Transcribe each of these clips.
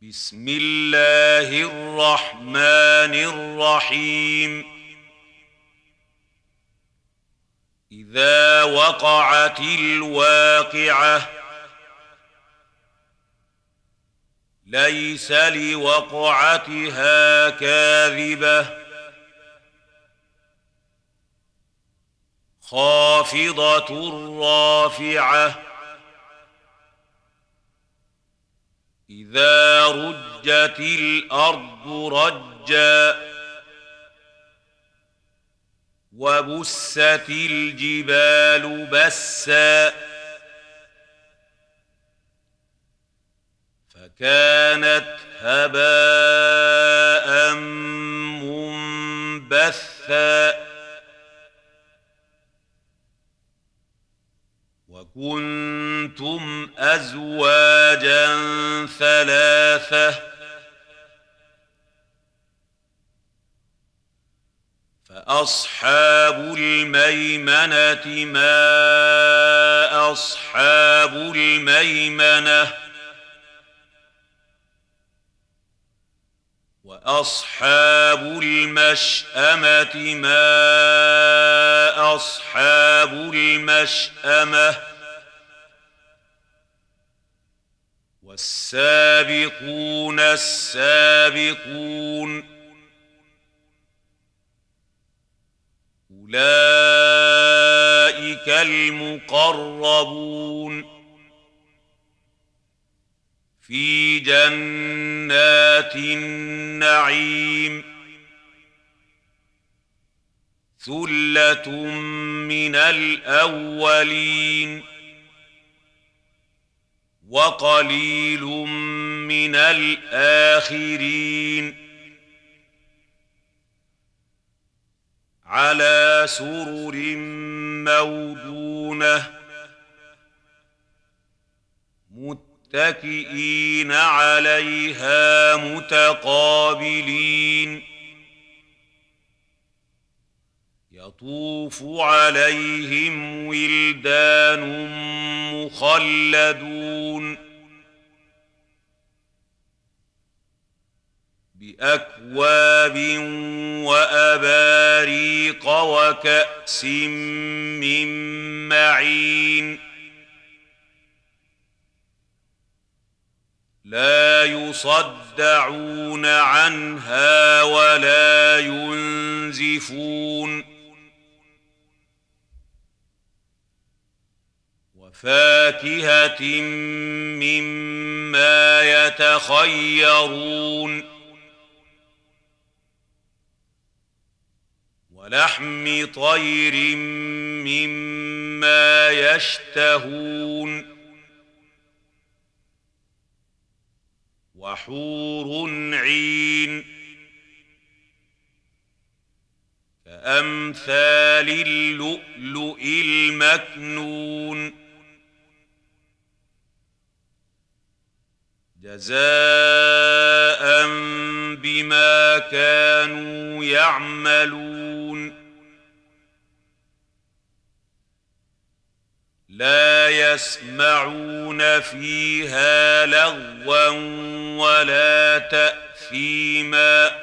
بسم الله الرحمن الرحيم. إذا وقعت الواقعة ليس لوقعتها كاذبة خافضة رافعة إذا رجت الأرض رجا وبست الجبال بسا فكانت هباء منبثا وكنتم أزواجا ثلاثة فأصحاب الميمنة ما أصحاب الميمنة وأصحاب المشأمة ما أصحاب المشأمة والسابقون السابقون أولئك المقربون في جنات النعيم ثلة من الأولين وقليل من الآخرين على سرر موضونة متكئين عليها متقابلين يطوف عليهم ولدان مخلدون بأكواب وأباريق وكأس من معين لا يصدعون عنها ولا ينزفون وفاكهة مما يتخيرون ولحم طير مما يشتهون وحور عين كأمثال اللؤلؤ المكنون جزاء بما كانوا يعملون لا يسمعون فيها لغوا ولا تأثيما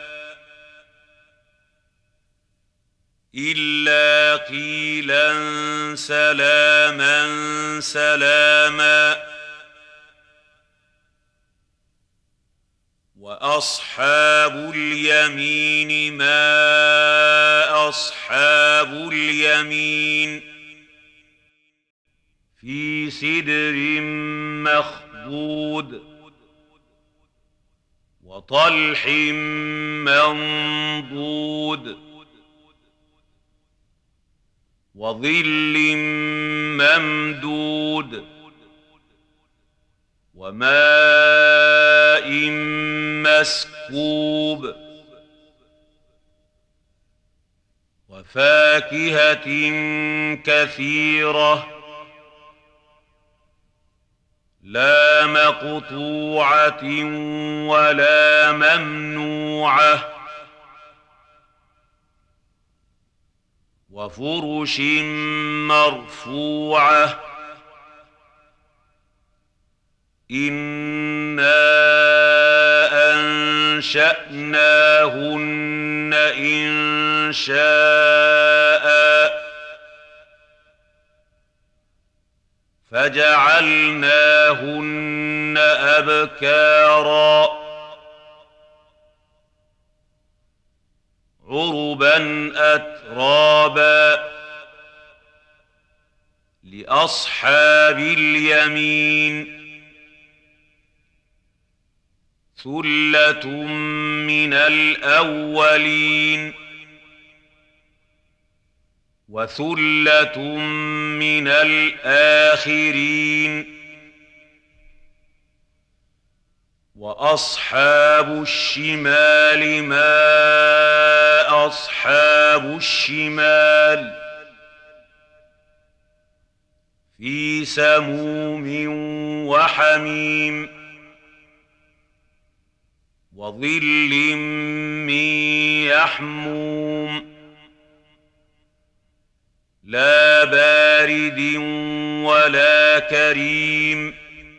إلا قيلا سلاما سلاما وأصحاب اليمين ما أصحاب اليمين في سدر مخضود وطلح منضود وظل ممدود وماء مسكوب وفاكهة كثيرة لا مقطوعة ولا ممنوعة وفرش مرفوعة إنا أنشأناهن إنشاء فجعلناهن أبكارا عربا أترابا لأصحاب اليمين ثلة من الأولين وثلة من الآخرين وأصحاب الشمال ما أصحاب الشمال في سموم وحميم وظل من يحموم لا بارد ولا كريم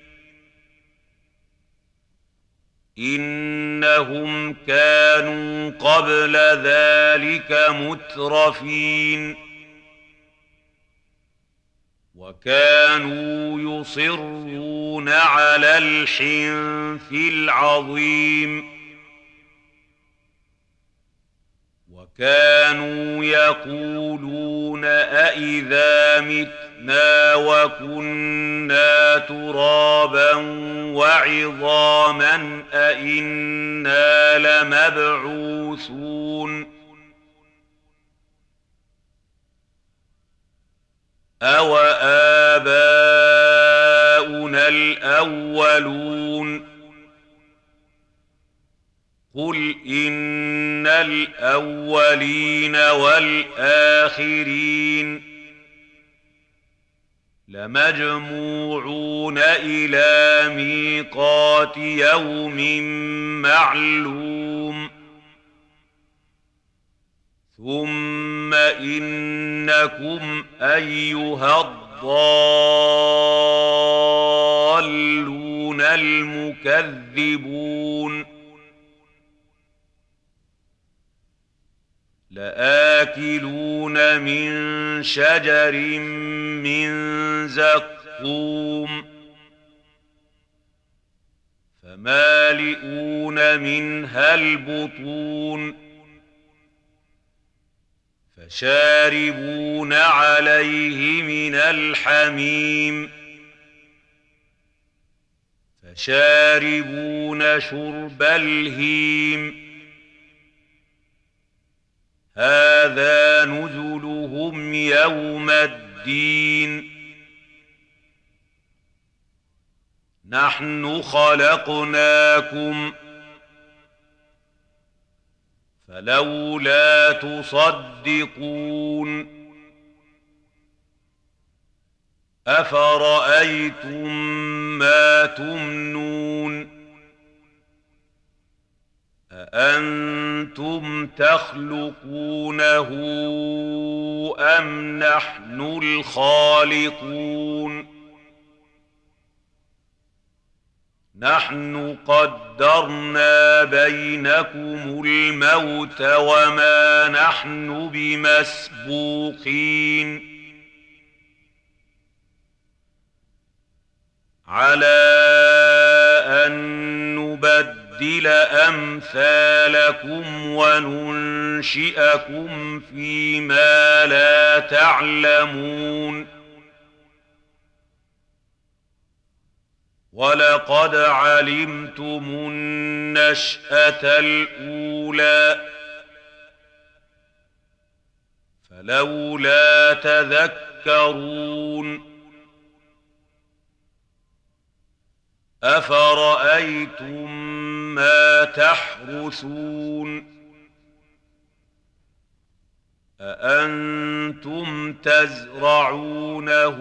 إنهم كانوا قبل ذلك مترفين وكانوا يصرون على الحنث العظيم وكانوا يقولون أإذا متنا وكنا ترابا وعظاما أإنا لمبعوثون أوآباؤنا الأولون قل إن الأولين والآخرين لمجموعون إلى ميقات يوم معلوم ثم إنكم أيها الضالون المكذبون لآكلون من شجر من زقوم فمالئون منها البطون فشاربون عليه من الحميم فشاربون شرب الهيم هذا نزلهم يوم الدين نحن خلقناكم فلولا تصدقون أفرأيتم ما تمنون أأنتم تخلقونه أم نحن الخالقون نحن قدرنا بينكم الموت وما نحن بمسبوقين على أن نبدل أمثالكم وننشئكم فيما لا تعلمون ولقد علمتم النشأة الأولى فلولا تذكرون أفرأيتم ما تحرثون أأنتم تزرعونه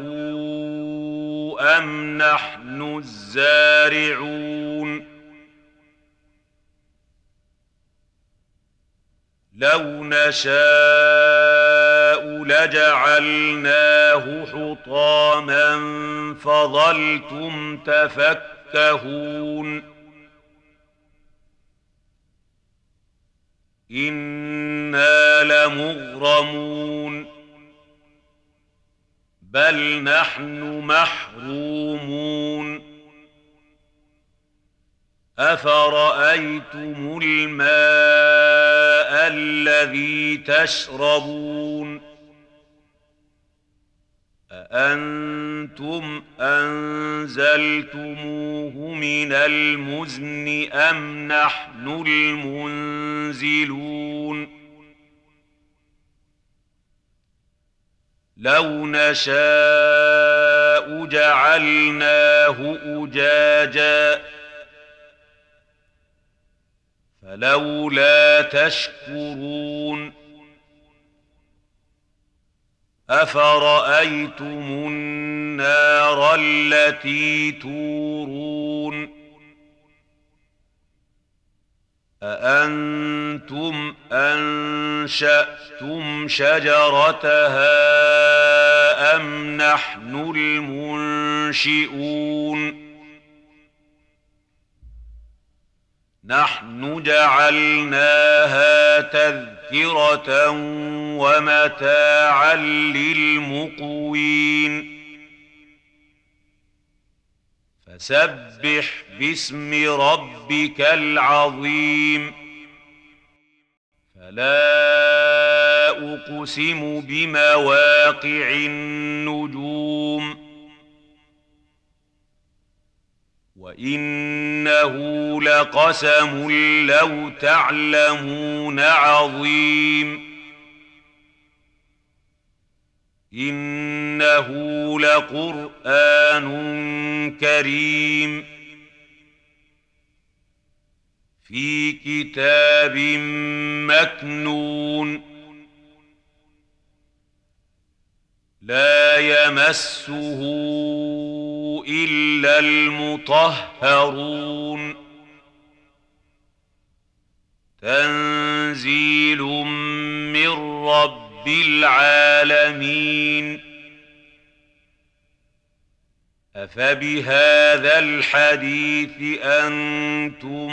أم نحن الزارعون لو نشاء لجعلناه حطاما فظلتم تفكهون إنا لمغرمون بل نحن محرومون أفرأيتم الماء الذي تشربون أأنتم أنزلتموه من المزن أم نحن المنزلون لو نشاء جعلناه أجاجا فلولا تشكرون أفرأيتم النار التي تورون أأنتم أنشأتم شجرتها أم نحن المنشئون نحن جعلناها تذكرة ومتاعا للمقوين فسبح باسم ربك العظيم فلا أقسم بمواقع النجوم وإنه لقسم لو تعلمون عظيم إنه لقرآن كريم في كتاب مكنون لا يمسه إلا المطهرون تنزيل من رب العالمين أفبهذا الحديث أنتم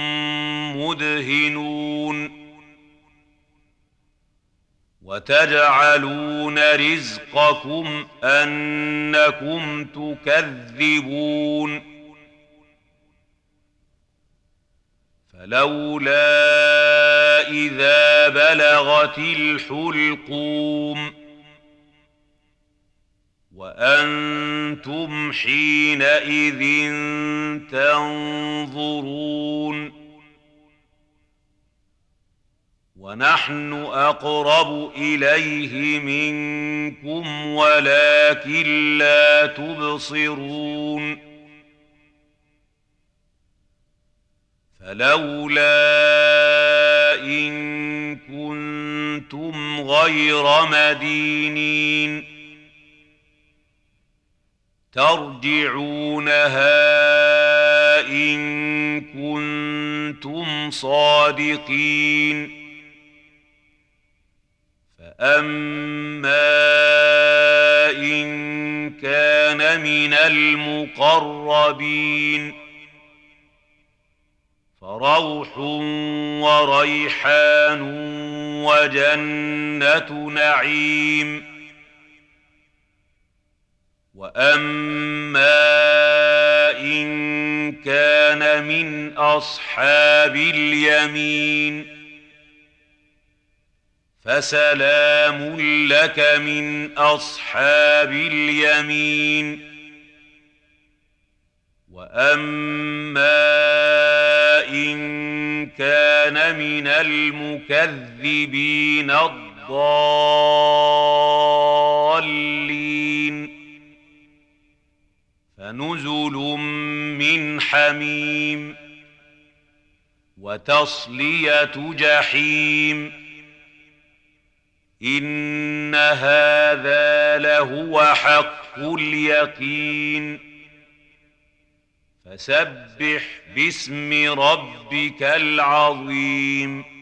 مدهنون وتجعلون رزقكم أنكم تكذبون فلولا إذا بلغت الحلقوم وأنتم حينئذ تنظرون ونحن أقرب إليه منكم ولكن لا تبصرون فلولا إن كنتم غير مدينين ترجعونها إن كنتم صادقين فأما إن كان من المقربين فروح وريحان وجنة نعيم وأما إن كان من أصحاب اليمين فسلام لك من أصحاب اليمين وأما إن كان من المكذبين الضالين فنزل من حميم وتصلية جحيم إن هذا لهو حق اليقين فسبح باسم ربك العظيم